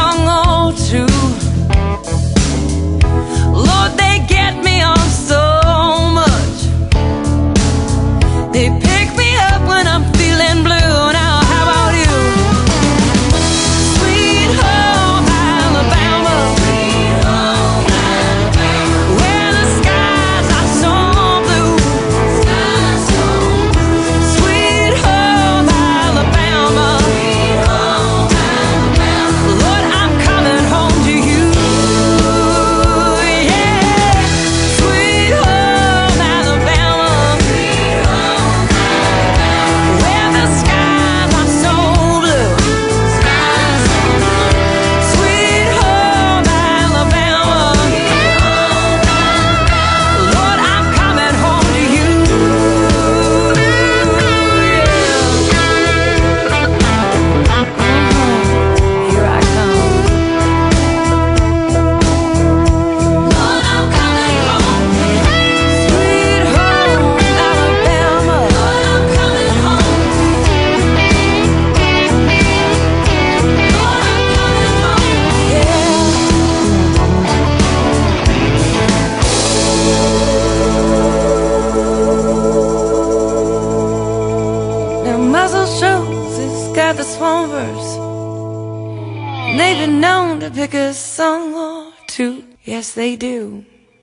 song or two. Lord, they get me on so much. They pick me up when I'm feeling blue. Now how about you? Sweet home Alabama, sweet home Alabama, where the skies are so blue, skies so blue. Sweet home Alabama, sweet home Alabama, Lord, I'm coming home to you. Yeah, sweet home Alabama, sweet home Alabama, where the skies are so blue, skies so blue. Sweet home Alabama, sweet home Alabama, Lord, I'm coming home to you. Here I come. Lord, I'm coming home. Sweet home Alabama, Lord, I'm coming home. Lord, I'm coming home. Yeah. Now Muscle Shoals has got the Swan verse. And they've been known to pick a song or two. Yes, they do.